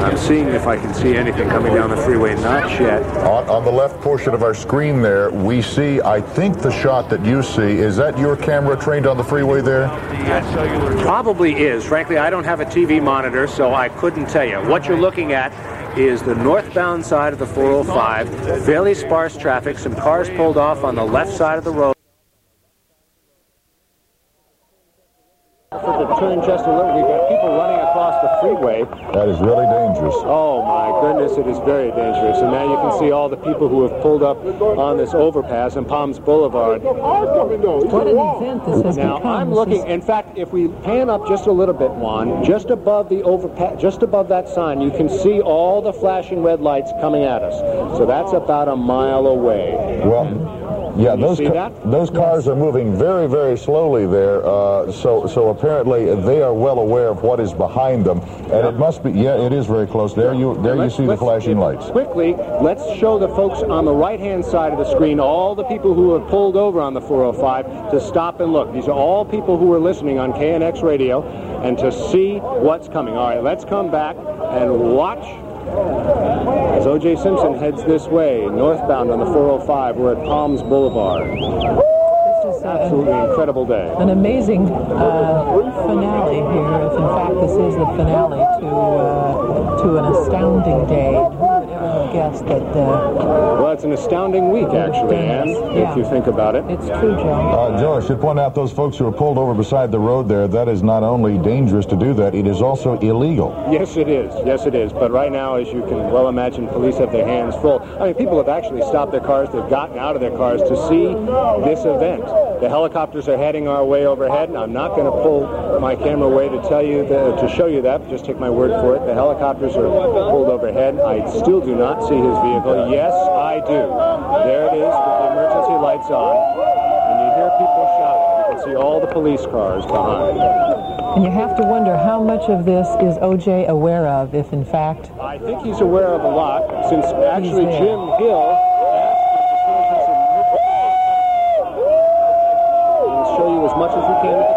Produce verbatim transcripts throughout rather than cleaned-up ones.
I'm seeing if I can see anything coming down the freeway. Not yet. On, on the left portion of our screen there, we see, I think the shot that you see, is that your camera trained on the freeway there? Probably is. Frankly, I don't have a T V monitor, so I couldn't tell you. What you're looking at is the northbound side of the four oh five. Fairly sparse traffic. Some cars pulled off on the left side of the road. For the turn just a little, we've got people running across the freeway. That is really dangerous. Oh my goodness, it is very dangerous. And now you can see all the people who have pulled up on this overpass in Palms Boulevard. What an event this has now, become. I'm looking, in fact, if we pan up just a little bit, Juan, just above the overpass, just above that sign, you can see all the flashing red lights coming at us. So that's about a mile away. Well, yeah, those ca those cars are moving very, very slowly there. Uh, so, so apparently they are well aware of what is behind them, and it must be. Yeah, it is very close. There, you there you see the flashing lights. Quickly, let's show the folks on the right-hand side of the screen, all the people who have pulled over on the four oh five, to stop and look. These are all people who are listening on K N X radio, and to see what's coming. All right, let's come back and watch. As O J Simpson heads this way, northbound on the four oh five, we're at Palms Boulevard. This is Absolutely an, incredible day. an amazing uh, finale here. If in fact this is the finale to uh, to an astounding day. Who would ever have guessed that? Uh, well, it's an astounding week, actually, Ann, yeah. if you think about it. It's true, Joe. Uh, Joe, I should point out those folks who are pulled over beside the road there. That is not only dangerous to do that; it is also illegal. Yes, it is. Yes, it is. But right now, as you can well imagine, police have their hands full. I mean, people have actually stopped their cars. They've gotten out of their cars to see this event. The helicopters are heading our way overhead, and I'm not going to pull my camera away to tell you the, to show you that. But just take my word for it. The helicopters are pulled overhead. I still do not see his vehicle. Yes, I do. There it is with the emergency lights on, and you hear people shouting. You can see all the police cars behind. And you have to wonder how much of this is O J aware of, if in fact... I think he's aware of a lot, since actually Jim Hill asked him to show him some... We'll show you as much as we can with the car.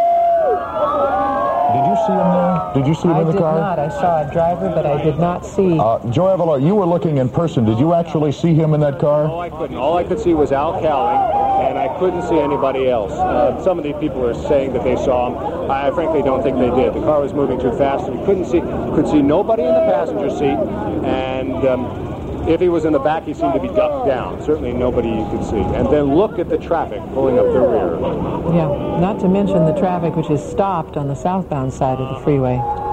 Did you see him there? Did you see him I in the did car? not. I saw a driver, but I did not see... Uh, Joe Avalor, you were looking in person. Did you actually see him in that car? No, I couldn't. All I could see was Al Cowling, and I couldn't see anybody else. Uh, some of these people are saying that they saw him. I frankly don't think they did. The car was moving too fast, and we couldn't see, could see nobody in the passenger seat, and um, if he was in the back, he seemed to be ducked down. Certainly nobody you could see. And then look at the traffic pulling up the rear. Yeah, not to mention the traffic which is stopped on the southbound side of the freeway.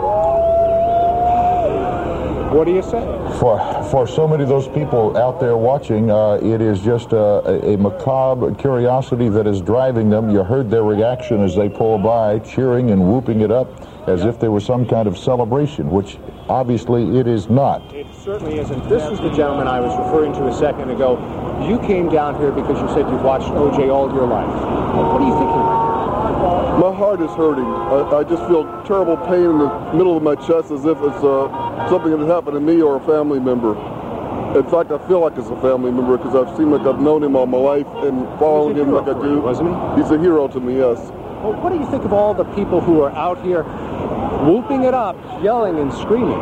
What do you say? For for so many of those people out there watching, uh, it is just uh, a, a macabre curiosity that is driving them. You heard their reaction as they pull by, cheering and whooping it up as if there was some kind of celebration, which obviously it is not. It certainly isn't. This is the gentleman I was referring to a second ago. You came down here because you said you've watched O J all your life. What are you thinking? My heart is hurting. I, I just feel terrible pain in the middle of my chest, as if it's uh, something that happened to me or a family member. In fact, I feel like it's a family member because I've seemed like I've known him all my life and following him like I do. Wasn't he? He's a hero to me, yes. Well, what do you think of all the people who are out here whooping it up, yelling and screaming?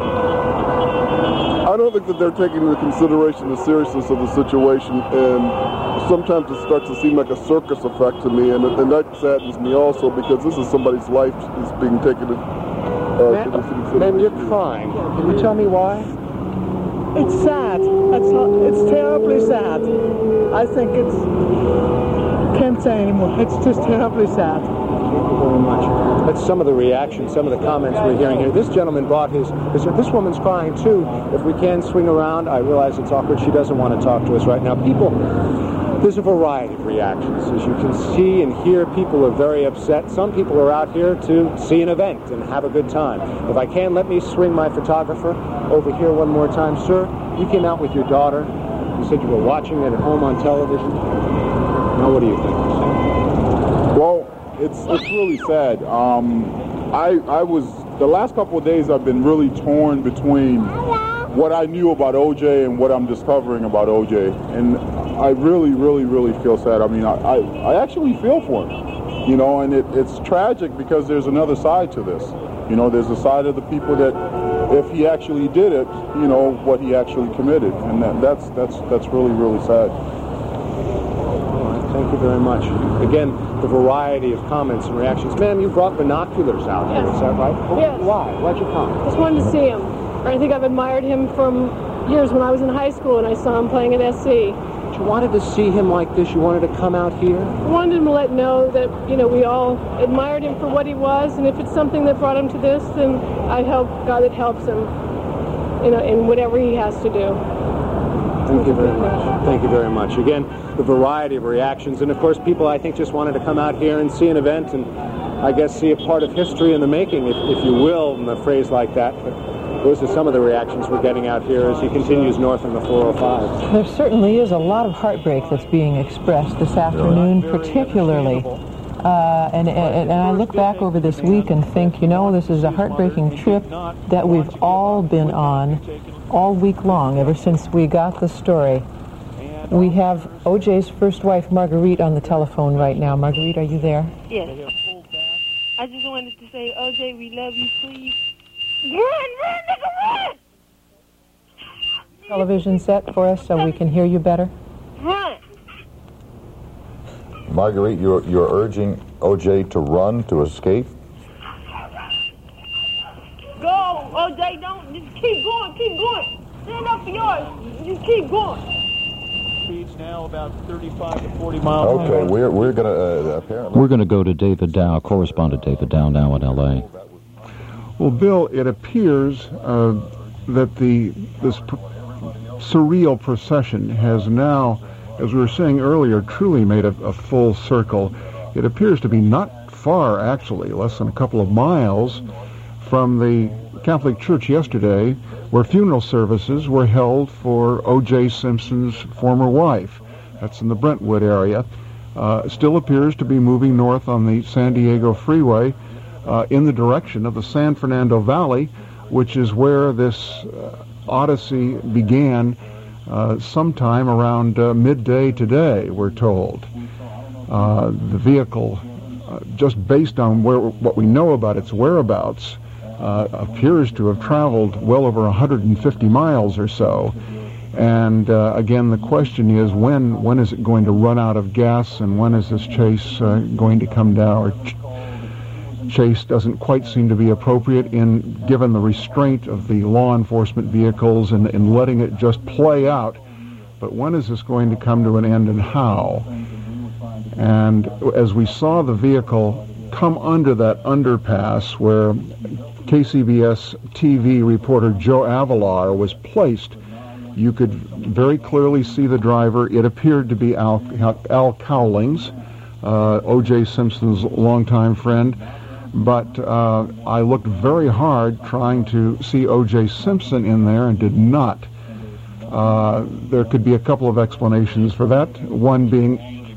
I don't think that they're taking into consideration the seriousness of the situation, and sometimes it starts to seem like a circus effect to me, and, and that saddens me also because this is somebody's life is being taken into uh, consideration. Ma'am, you're crying. Can you tell me why? It's sad. It's, it's terribly sad. I think it's... can't say anymore. It's just terribly sad. Thank you very much. That's some of the reactions, some of the comments we're hearing here. This gentleman brought his, his... This woman's crying, too. If we can swing around, I realize it's awkward. She doesn't want to talk to us right now. People... There's a variety of reactions. As you can see and hear, people are very upset. Some people are out here to see an event and have a good time. If I can, let me swing my photographer over here one more time. Sir, you came out with your daughter. You said you were watching it at home on television. Now, what do you think? Well, it's it's really sad. Um, I I was the last couple of days I've been really torn between what I knew about O J and what I'm discovering about O J, and I really, really, really feel sad. I mean, I I, I actually feel for him, you know, and it, it's tragic because there's another side to this. You know, there's a side of the people that if he actually did it, you know, what he actually committed. And that, that's, that's, that's really, really sad. Thank you very much. Again, the variety of comments and reactions. Ma'am, you brought binoculars out here, Yes. is that right? Yes. Why? Why'd you come? Just wanted to see him. I think I've admired him from years when I was in high school and I saw him playing at S C. But you wanted to see him like this? You wanted to come out here? I wanted him to let know that, you know, we all admired him for what he was, and if it's something that brought him to this, then I hope God it helps him, you know, in whatever he has to do. Thank you very much. Thank you very much. Again, the variety of reactions, and of course people I think just wanted to come out here and see an event and I guess see a part of history in the making, if, if you will, in a phrase like that. But those are some of the reactions we're getting out here as he continues north on the four oh five. There certainly is a lot of heartbreak that's being expressed this afternoon, particularly. Uh, and, and, and I look back over this week and think, you know, this is a heartbreaking trip that we've all been on all week long, ever since we got the story. We have O J's first wife, Marguerite, on the telephone right now. Marguerite, are you there? Yes. I just wanted to say, O J, we love you, please. Run, run, nigga, run! Television set for us so we can hear you better. Run! Marguerite, you're, you're urging O J to run, to escape? Go, O J, don't, just keep going, keep going. Stand up for yours, just keep going. Speeds now about thirty-five to forty miles. Okay, we're, we're going to, uh, apparently... We're going to go to David Dow, correspondent David Dow now in L A. Well, Bill, it appears uh, that the this pr- surreal procession has now, as we were saying earlier, truly made a, a full circle. It appears to be not far, actually, less than a couple of miles from the Catholic Church yesterday, where funeral services were held for O J Simpson's former wife. That's in the Brentwood area. Uh, still appears to be moving north on the San Diego Freeway uh, in the direction of the San Fernando Valley, which is where this uh, odyssey began uh, sometime around uh, midday today, we're told. Uh, the vehicle, uh, just based on where, what we know about its whereabouts, Uh, appears to have traveled well over one hundred fifty miles or so. And uh, again, the question is, when when is it going to run out of gas, and when is this chase uh, going to come down? Or ch- chase doesn't quite seem to be appropriate in given the restraint of the law enforcement vehicles and, and letting it just play out. But when is this going to come to an end, and how? And as we saw the vehicle come under that underpass where K C B S T V reporter Joe Avalar was placed, you could very clearly see the driver. It appeared to be Al, Al Cowlings, uh, O J Simpson's longtime friend, but uh, I looked very hard trying to see O J Simpson in there and did not. Uh, there could be a couple of explanations for that, one being,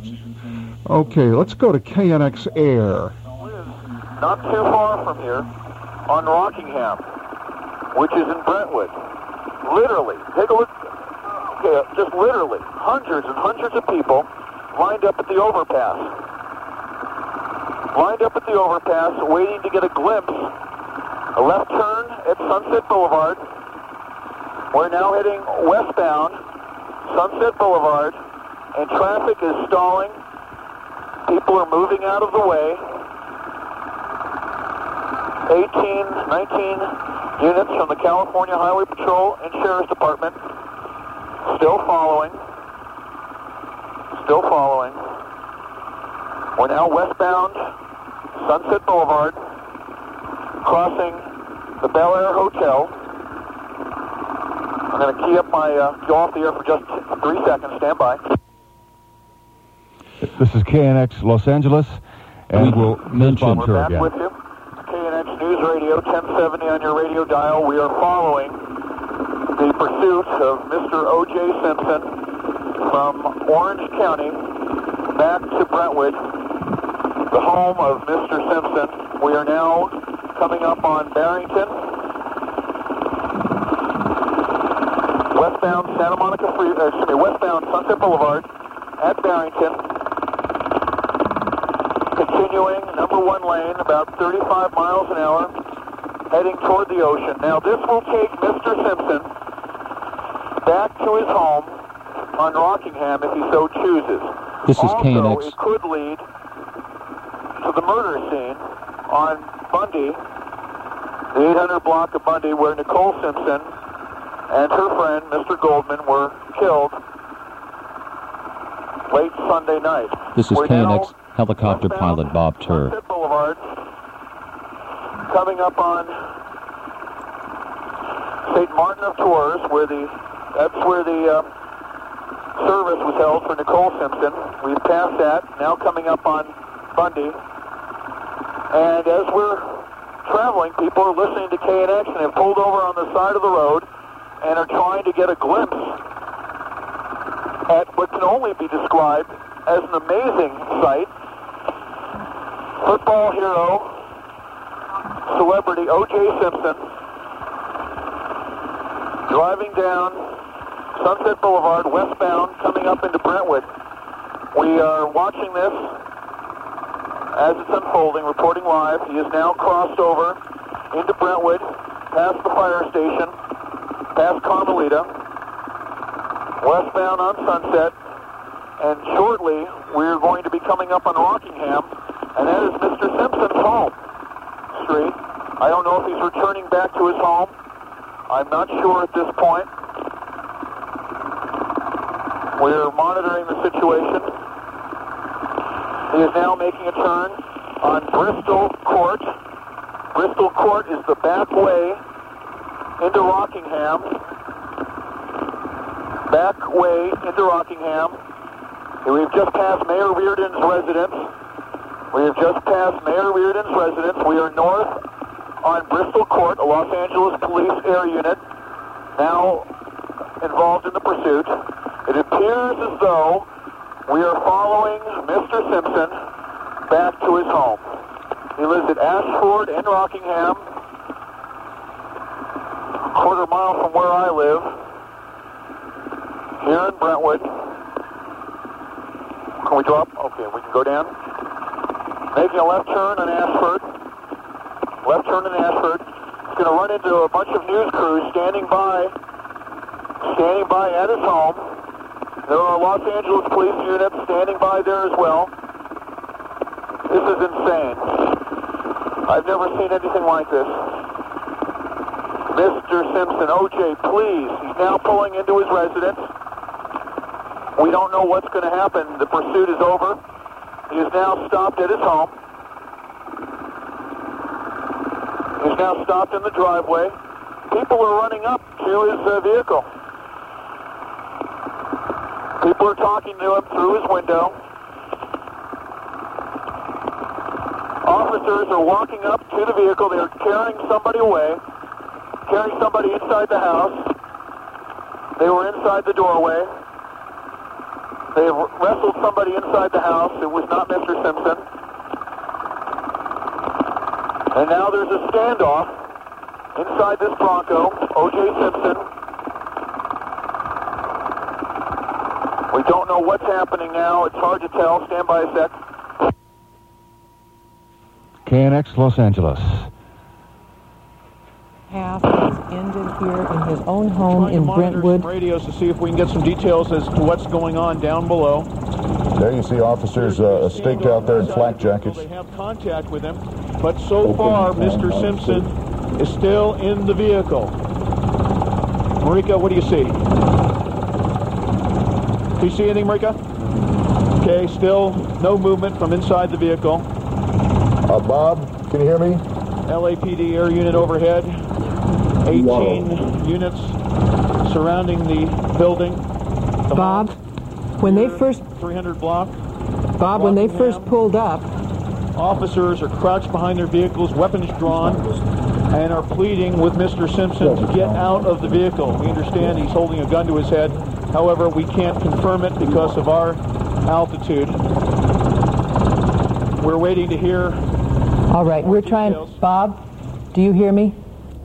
okay, let's go to K N X Air. Not too far from here, on Rockingham, which is in Brentwood. Literally, take a look, okay, just literally, hundreds and hundreds of people lined up at the overpass. Lined up at the overpass, waiting to get a glimpse. A left turn at Sunset Boulevard. We're now heading westbound, Sunset Boulevard, and traffic is stalling. People are moving out of the way. eighteen, nineteen units from the California Highway Patrol and Sheriff's Department still following. Still following. We're now westbound Sunset Boulevard, crossing the Bel Air Hotel. I'm going to key up my, uh, go off the air for just three seconds. Stand by. This is K N X Los Angeles, and We we'll mention- Bob We're Tur back again. with you. K N X News Radio, ten seventy on your radio dial. We are following the pursuit of Mister O J Simpson from Orange County back to Brentwood, the home of Mister Simpson. We are now coming up on Barrington, westbound Santa Monica Free, uh, excuse me, westbound Sunset Boulevard at Barrington. Continuing number one lane, about thirty-five miles an hour, heading toward the ocean. Now, this will take Mister Simpson back to his home on Rockingham if he so chooses. This is also, K N X. It could lead to the murder scene on Bundy, the eight hundred block of Bundy, where Nicole Simpson and her friend, Mister Goldman, were killed late Sunday night. This is We're K N now X helicopter pilot Bob Turr. Sunset Boulevard, coming up on Saint Martin of Tours, where the that's where the uh, service was held for Nicole Simpson. We've passed that, now coming up on Bundy. And as we're traveling, people are listening to K N X and have pulled over on the side of the road and are trying to get a glimpse at what can only be described as an amazing sight. Football hero, celebrity O J Simpson, driving down Sunset Boulevard, westbound, coming up into Brentwood. We are watching this as it's unfolding, reporting live. He is now crossed over into Brentwood, past the fire station, past Carmelita, westbound on Sunset, and shortly we're going to be coming up on Rockingham, and that is Mister Simpson's home street. I don't know if he's returning back to his home. I'm not sure at this point. We're monitoring the situation. He is now making a turn on Bristol Court. Bristol Court is the back way into Rockingham. Back way into Rockingham. And we've just passed Mayor Reardon's residence. We have just passed Mayor Reardon's residence. We are north on Bristol Court, a Los Angeles Police Air Unit, now involved in the pursuit. It appears as though we are following Mister Simpson back to his home. He lives at Ashford in Rockingham, a quarter mile from where I live, here in Brentwood. Can we drop? Okay, we can go down. Making a left turn on Ashford. Left turn on Ashford. He's going to run into a bunch of news crews standing by, standing by at his home. There are Los Angeles police units standing by there as well. This is insane. I've never seen anything like this. Mister Simpson, O J, please. He's now pulling into his residence. We don't know what's going to happen. The pursuit is over. He is now stopped at his home. He's now stopped in the driveway. People are running up to his uh, vehicle. People are talking to him through his window. Officers are walking up to the vehicle. They're carrying somebody away, carrying somebody inside the house. They were inside the doorway. They wrestled somebody inside the house. It was not Mister Simpson. And now there's a standoff inside this Bronco. O J Simpson. We don't know what's happening now. It's hard to tell. Stand by a sec. K N X Los Angeles. Half has ended here in his own home in Brentwood. Radios to see if we can get some details as to what's going on down below. There you see officers uh, staked out there in flak jackets. They have contact with him, but so far Mister Simpson is still in the vehicle. Marika, what do you see? Do you see anything, Marika? Okay, still no movement from inside the vehicle. Uh, Bob, can you hear me? L A P D air unit overhead. eighteen Whoa. Units surrounding the building. The Bob, when they first three hundred block. Bob, when they first pulled up, officers are crouched behind their vehicles, weapons drawn, and are pleading with Mister Simpson to get out of the vehicle. We understand he's holding a gun to his head. However, we can't confirm it because of our altitude. We're waiting to hear. All right, we're trying. Bob, do you hear me?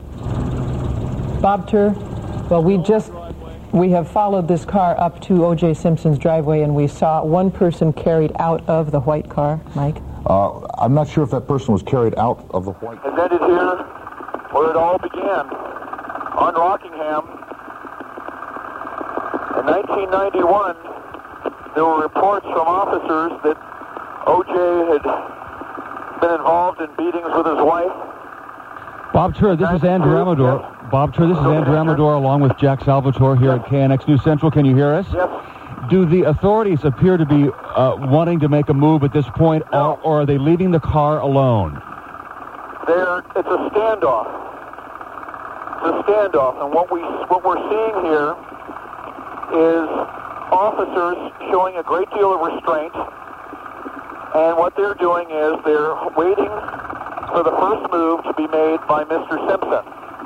Bob Turr? Well, we just, we have followed this car up to O J Simpson's driveway, and we saw one person carried out of the white car. Mike? Uh, I'm not sure if that person was carried out of the white car. Has ended here where it all began, on Rockingham. In nineteen ninety-one, there were reports from officers that O J had been involved in beatings with his wife. Bob Tur, this is Andrew Amador. Bob Tur, this is Andrew Amador along with Jack Salvatore here at K N X News Central. Can you hear us? Yes. Do the authorities appear to be uh, wanting to make a move at this point, No. or, or are they leaving the car alone? There, it's a standoff. It's a standoff, and what we what we're seeing here is officers showing a great deal of restraint, and what they're doing is they're waiting for the first move to be made by Mister Simpson.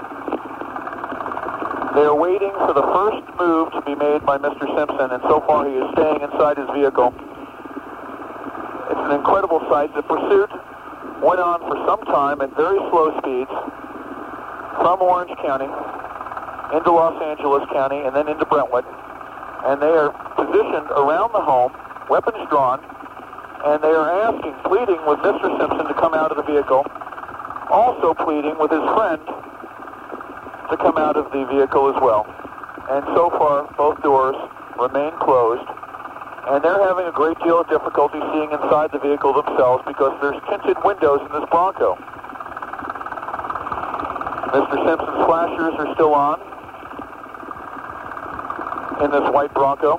They're waiting for the first move to be made by Mister Simpson, and so far he is staying inside his vehicle. It's an incredible sight. The pursuit went on for some time at very slow speeds from Orange County into Los Angeles County and then into Brentwood. And they are positioned around the home, weapons drawn, and they are asking, pleading with Mister Simpson to come out of the vehicle, also pleading with his friend to come out of the vehicle as well. And so far, both doors remain closed, and they're having a great deal of difficulty seeing inside the vehicle themselves because there's tinted windows in this Bronco. Mister Simpson's flashers are still on in this white Bronco.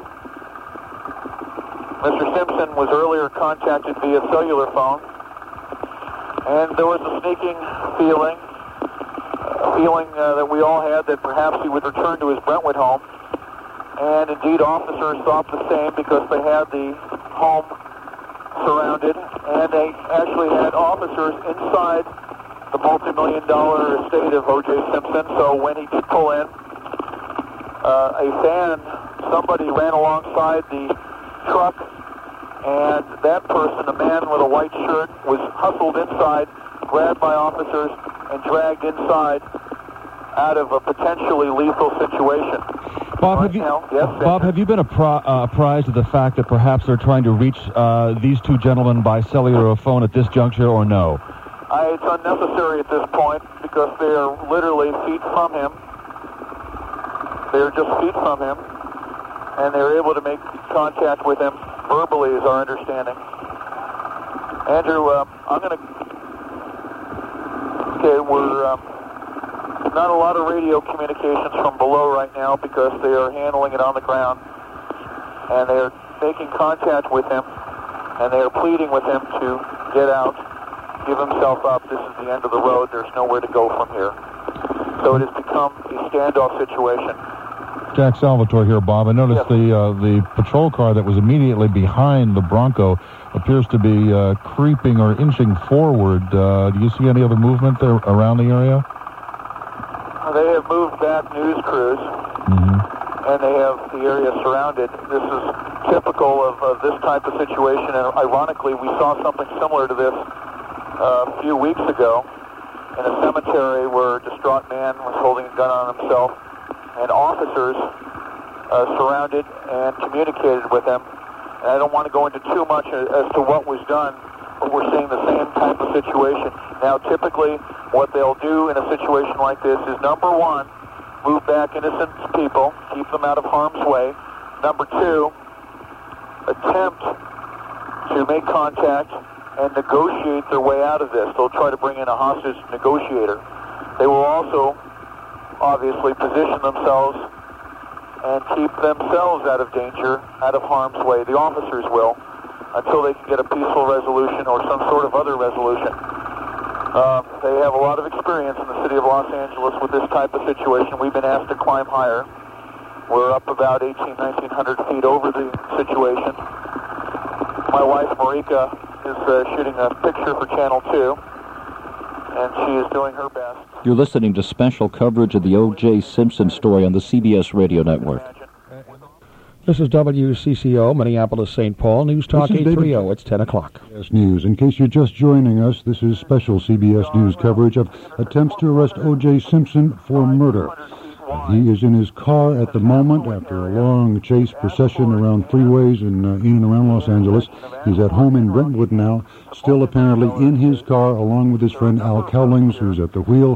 Mister Simpson was earlier contacted via cellular phone, and there was a sneaking feeling, a feeling uh, that we all had that perhaps he would return to his Brentwood home. And indeed, officers thought the same because they had the home surrounded, and they actually had officers inside the multi-million dollar estate of O J Simpson. So when he did pull in, uh, a fan, somebody ran alongside the truck, and that person, a man with a white shirt, was hustled inside, grabbed by officers, and dragged inside out of a potentially lethal situation. Bob, have you, now, yes, Bob, have you been appri- uh, apprised of the fact that perhaps they're trying to reach uh, these two gentlemen by cellular or phone at this juncture, or no? I, it's unnecessary at this point because they are literally feet from him. They are just feet from him, and they're able to make contact with him verbally, is our understanding. Andrew, uh, I'm going to... Okay, we're... Um, not a lot of radio communications from below right now because they are handling it on the ground, and they are making contact with him, and they are pleading with him to get out, give himself up. This is the end of the road. There's nowhere to go from here. So it has become a standoff situation. Jack Salvatore here, Bob. I noticed yes. the uh, the patrol car that was immediately behind the Bronco appears to be uh, creeping or inching forward. Uh, do you see any other movement there around the area? They have moved back news crews, mm-hmm. and they have the area surrounded. This is typical of, of this type of situation, and ironically, we saw something similar to this uh, a few weeks ago in a cemetery where a distraught man was holding a gun on himself, and officers uh, surrounded and communicated with him. And I don't want to go into too much as to what was done, but we're seeing the same type of situation. Now, typically, what they'll do in a situation like this is, number one, move back innocent people, keep them out of harm's way. Number two, attempt to make contact and negotiate their way out of this. They'll try to bring in a hostage negotiator. They will also, obviously, position themselves and keep themselves out of danger, out of harm's way. The officers will, until they can get a peaceful resolution or some sort of other resolution. Uh, they have a lot of experience in the city of Los Angeles with this type of situation. We've been asked to climb higher. We're up about eighteen, nineteen hundred feet over the situation. My wife, Marika, is uh, shooting a picture for Channel two, and she is doing her best. You're listening to special coverage of the O J Simpson story on the C B S Radio Network. This is W C C O, Minneapolis, Saint Paul, News Talk eight thirty. It's ten o'clock. C B S News. In case you're just joining us, this is special C B S News coverage of attempts to arrest O J Simpson for murder. He is in his car at the moment after a long chase procession around freeways in, uh, in and around Los Angeles. He's at home in Brentwood now, still apparently in his car along with his friend Al Cowlings, who's at the wheel.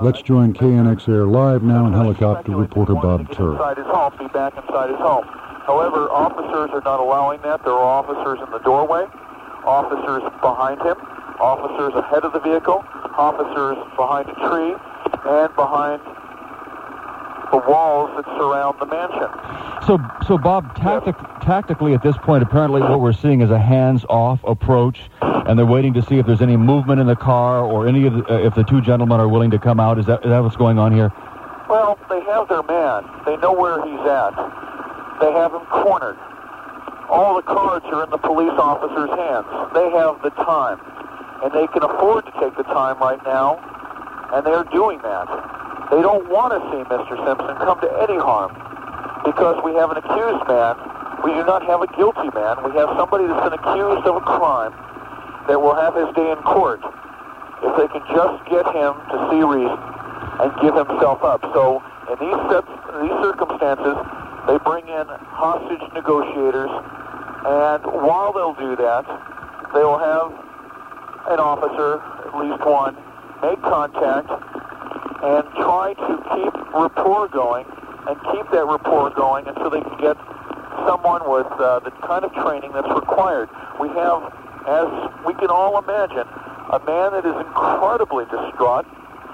Let's join K N X Air Live now and helicopter reporter Bob Turr. Inside his home, be back inside his home. However, officers are not allowing that. There are officers in the doorway, officers behind him, officers ahead of the vehicle, officers behind a tree, and behind the walls that surround the mansion. So, so Bob, tactic, tactically at this point, apparently what we're seeing is a hands-off approach, and they're waiting to see if there's any movement in the car or any of the, uh, if the two gentlemen are willing to come out. Is that, is that what's going on here? Well, they have their man. They know where he's at. They have him cornered. All the cards are in the police officer's hands. They have the time, and they can afford to take the time right now, and they're doing that. They don't want to see Mister Simpson come to any harm because we have an accused man. We do not have a guilty man. We have somebody that's been accused of a crime that will have his day in court if they can just get him to see reason and give himself up. So in these, sets, in these circumstances, they bring in hostage negotiators, and while they'll do that, they will have an officer, at least one, make contact and try to keep rapport going and keep that rapport going until they can get someone with uh, the kind of training that's required. We have, as we can all imagine, a man that is incredibly distraught.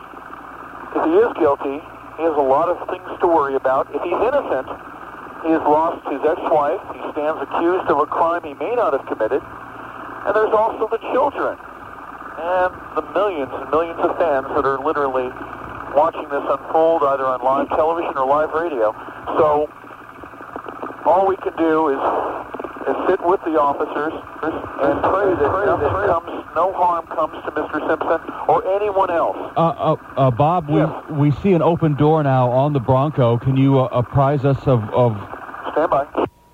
If he is guilty, he has a lot of things to worry about. If he's innocent, he has lost his ex-wife. He stands accused of a crime he may not have committed. And there's also the children and the millions and millions of fans that are literally watching this unfold either on live television or live radio. So all we can do is, is sit with the officers and pray that nothing comes, no harm comes to Mister Simpson or anyone else. Uh, uh, uh, Bob, we, yes. we see an open door now on the Bronco. Can you uh, apprise us of... of... Stand by.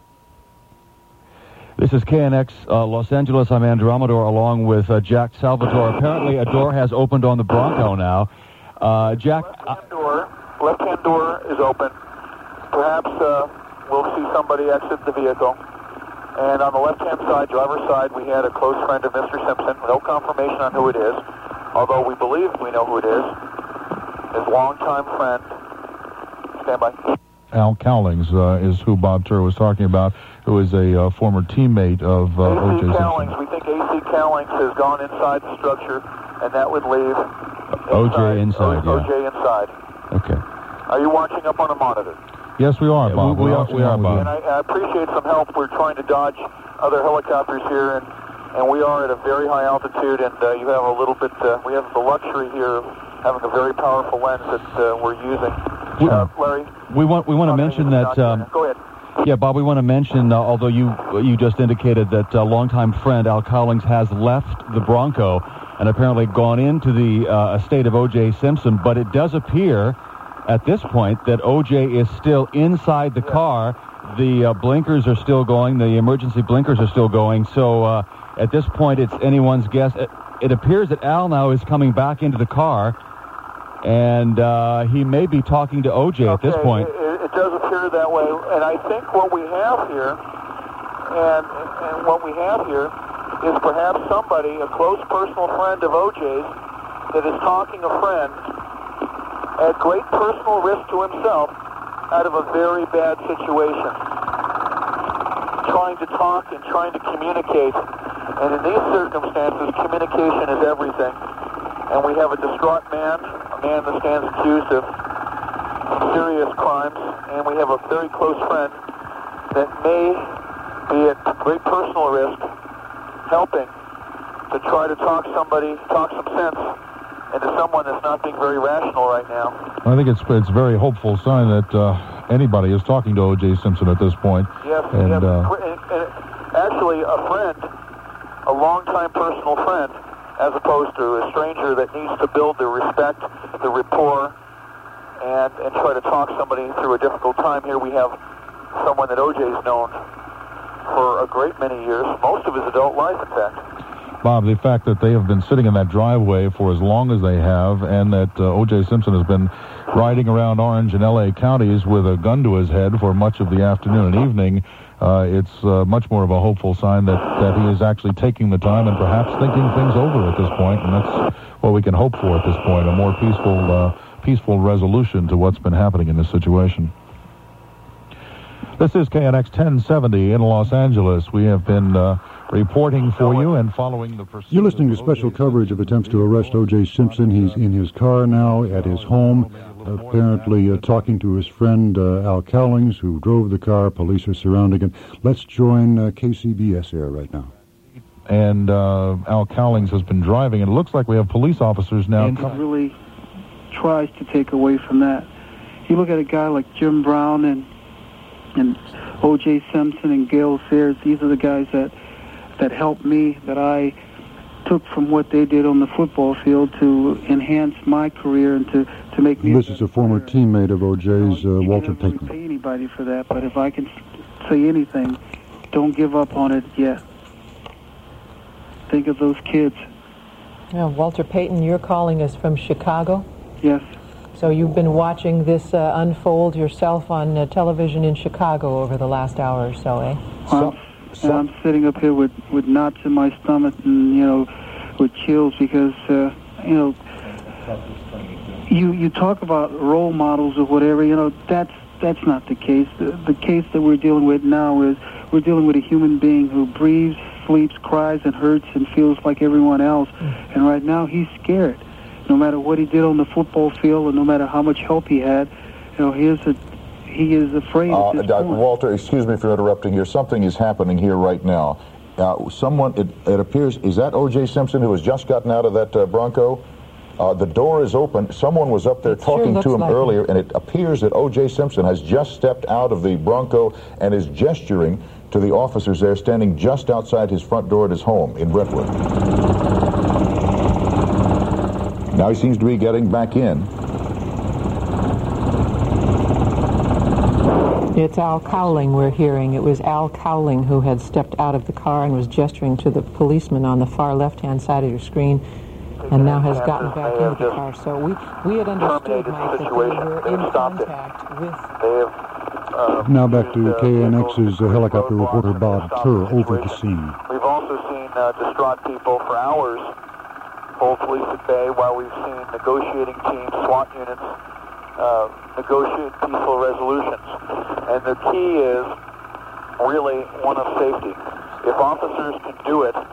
This is K N X uh, Los Angeles. I'm Andrew Amador along with uh, Jack Salvatore. Apparently a door has opened on the Bronco now. Uh, Jack... Left-hand door, left-hand door is open. Perhaps uh, we'll see somebody exit the vehicle. And on the left-hand side, driver's side, we had a close friend of Mister Simpson. No confirmation on who it is, although we believe we know who it is. His longtime friend. Stand by. Al Cowlings uh, is who Bob Turr was talking about, who is a uh, former teammate of uh, O J Cowlings. Simpson. We think A C Cowlings has gone inside the structure, and that would leave O J inside, o- yeah. O J inside. Okay. Are you watching up on a monitor? Yes, we are, Bob. we, we are, we are, Bob. And I, I appreciate some help. We're trying to dodge other helicopters here, and, and we are at a very high altitude, and uh, you have a little bit, uh, we have the luxury here of having a very powerful lens that uh, we're using. Uh, Larry? We want we want to mention that... Um, Go ahead. Yeah, Bob, we want to mention, uh, although you you just indicated that uh, longtime friend Al Cowlings has left the Bronco and apparently gone into the uh, estate of O J Simpson, but it does appear at this point that O J is still inside the car. The uh, blinkers are still going. The emergency blinkers are still going. So uh, at this point, it's anyone's guess. It, it appears that Al now is coming back into the car, and uh, he may be talking to O J okay, at this point. It, it does appear that way, and I think what we have here, and, and what we have here is perhaps somebody, a close personal friend of O J's, that is talking a friend at great personal risk to himself out of a very bad situation. Trying to talk and trying to communicate. And in these circumstances, communication is everything. And we have a distraught man, a man that stands accused of serious crimes, and we have a very close friend that may be at great personal risk helping to try to talk somebody, talk some sense into someone that's not being very rational right now. I think it's it's a very hopeful sign that uh, anybody is talking to O J Simpson at this point. Yes, and, yes. Uh, and, and actually a friend, a longtime personal friend, as opposed to a stranger that needs to build the respect, the rapport, and, and try to talk somebody through a difficult time. Here we have someone that O J's known for a great many years, most of his adult life, in fact. Bob, the fact that they have been sitting in that driveway for as long as they have, and that uh, O J Simpson has been riding around Orange and L A counties with a gun to his head for much of the afternoon and evening, uh, it's uh, much more of a hopeful sign that, that he is actually taking the time and perhaps thinking things over at this point, and that's what we can hope for at this point, a more peaceful, uh, peaceful resolution to what's been happening in this situation. This is K N X ten seventy in Los Angeles. We have been uh, reporting for you and following the pursuit. You're listening to special coverage of attempts to arrest O J. Simpson. He's in his car now at his home, apparently uh, talking to his friend uh, Al Cowlings, who drove the car. Police are surrounding him. Let's join uh, K C B S Air right now. And uh, Al Cowlings has been driving, and it looks like we have police officers now. And it really tries to take away from that. You look at a guy like Jim Brown and and O J. Simpson and Gale Sayers. These are the guys that that helped me, that I took from what they did on the football field to enhance my career and to, to make me... This is a former teammate of O J's, uh, Walter Payton. I don't pay anybody for that, but if I can say anything, don't give up on it yet. Think of those kids. Yeah, Walter Payton, you're calling us from Chicago? Yes. So you've been watching this uh, unfold yourself on uh, television in Chicago over the last hour or so, eh? I'm, and I'm sitting up here with, with knots in my stomach and, you know, with chills because, uh, you know, you you talk about role models or whatever, you know, that's that's not the case. The, the case that we're dealing with now is we're dealing with a human being who breathes, sleeps, cries, and hurts and feels like everyone else. Mm. And right now he's scared. No matter what he did on the football field, and no matter how much help he had, you know, he is a, he is afraid. Uh, at this Doctor point. Walter, excuse me for interrupting here. Something is happening here right now. Uh, someone, it, it appears, is that O J. Simpson who has just gotten out of that uh, Bronco? Uh, the door is open. Someone was up there It sure talking looks to him like earlier, it. and it appears that O J. Simpson has just stepped out of the Bronco and is gesturing to the officers there standing just outside his front door at his home in Brentwood. Now he seems to be getting back in. It's Al Cowling we're hearing. It was Al Cowling who had stepped out of the car and was gesturing to the policeman on the far left-hand side of your screen, and now has gotten back into the car. So we, we had understood, Mike, that they were in contact with... Now back to K N X's uh, helicopter reporter Bob Turr over the scene. We've also seen uh, distraught people for hours hold police at bay while we've seen negotiating teams, SWAT units, uh, negotiate peaceful resolutions. And the key is really one of safety. If officers can do it